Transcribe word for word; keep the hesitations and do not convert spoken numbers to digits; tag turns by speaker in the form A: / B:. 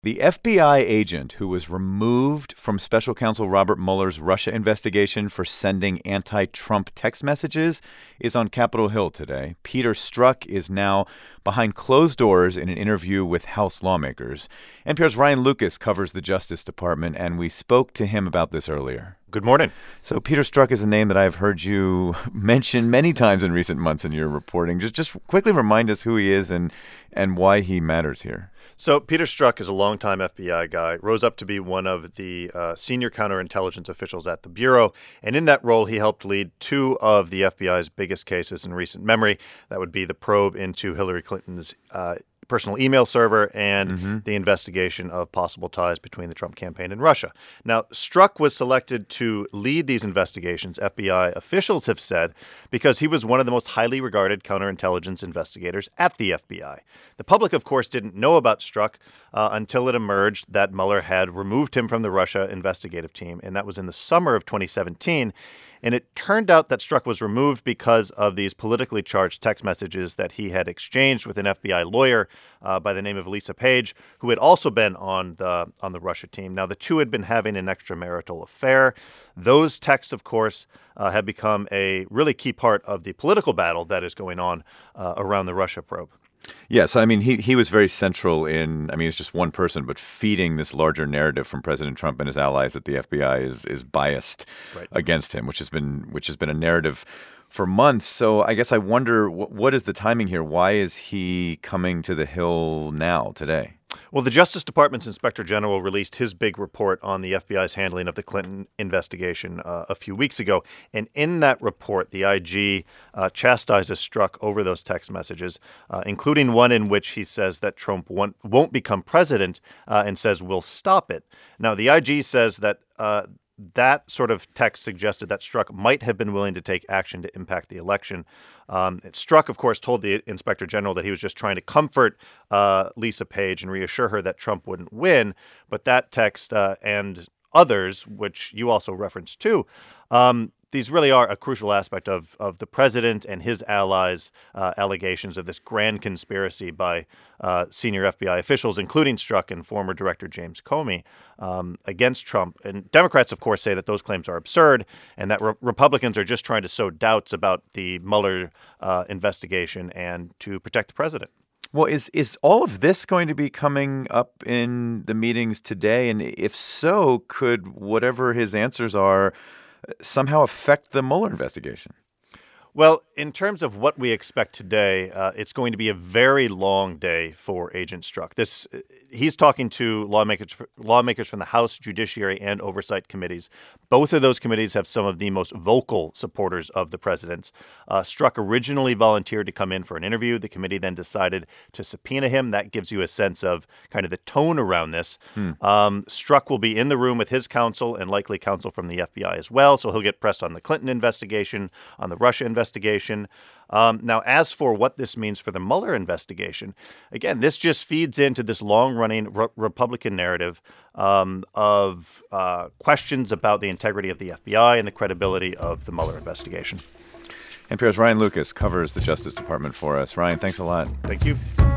A: The F B I agent who was removed from special counsel Robert Mueller's Russia investigation for sending anti-Trump text messages is on Capitol Hill today. Peter Strzok is now behind closed doors in an interview with House lawmakers. N P R's Ryan Lucas covers the Justice Department, and we spoke to him about this earlier.
B: Good morning.
A: So Peter Strzok is a name that I've heard you mention many times in recent months in your reporting. Just just quickly remind us who he is and and why he matters here.
B: So Peter Strzok is a longtime F B I guy, rose up to be one of the uh, senior counterintelligence officials at the Bureau. And in that role, he helped lead two of the F B I's biggest cases in recent memory. That would be the probe into Hillary Clinton's uh personal email server and mm-hmm. the investigation of possible ties between the Trump campaign and Russia. Now, Strzok was selected to lead these investigations, F B I officials have said, because he was one of the most highly regarded counterintelligence investigators at the F B I. The public, of course, didn't know about Strzok uh, until it emerged that Mueller had removed him from the Russia investigative team, and that was in the summer of twenty seventeen. And it turned out that Strzok was removed because of these politically charged text messages that he had exchanged with an F B I lawyer uh, by the name of Lisa Page, who had also been on the on the Russia team. Now, the two had been having an extramarital affair. Those texts, of course, uh, have become a really key part of the political battle that is going on uh, around the Russia probe.
A: Yes, I mean, he he was very central in, I mean, it's just one person, but feeding this larger narrative from President Trump and his allies that the F B I is is biased right. against him, which has been which has been a narrative for months. So I guess I wonder, what, what is the timing here? Why is he coming to the Hill now, today?
B: Well, the Justice Department's Inspector General released his big report on the F B I's handling of the Clinton investigation uh, a few weeks ago. And in that report, the I G uh, chastises Strzok over those text messages, uh, including one in which he says that Trump won't, won't become president uh, and says we'll stop it. Now, the I G says that uh, that sort of text suggested that Strzok might have been willing to take action to impact the election. Um, Strzok, of course, told the Inspector General that he was just trying to comfort uh, Lisa Page and reassure her that Trump wouldn't win. But that text uh, and others, which you also referenced too, um, these really are a crucial aspect of, of the president and his allies' uh, allegations of this grand conspiracy by uh, senior F B I officials, including Strzok and former Director James Comey, um, against Trump. And Democrats, of course, say that those claims are absurd and that re- Republicans are just trying to sow doubts about the Mueller uh, investigation and to protect the president.
A: Well, is is all of this going to be coming up in the meetings today? And if so, could whatever his answers are somehow affect the Mueller investigation?
B: Well, in terms of what we expect today, uh, it's going to be a very long day for Agent Strzok. This, he's talking to lawmakers, lawmakers from the House Judiciary and Oversight Committees. Both of those committees have some of the most vocal supporters of the president. Uh, Strzok originally volunteered to come in for an interview. The committee then decided to subpoena him. That gives you a sense of kind of the tone around this. Hmm. Um, Strzok will be in the room with his counsel and likely counsel from the F B I as well. So he'll get pressed on the Clinton investigation, on the Russia investigation. investigation. Um, now, as for what this means for the Mueller investigation, again, this just feeds into this long-running re- Republican narrative um, of uh, questions about the integrity of the F B I and the credibility of the Mueller investigation.
A: N P R's Ryan Lucas covers the Justice Department for us. Ryan, thanks a lot.
B: Thank you.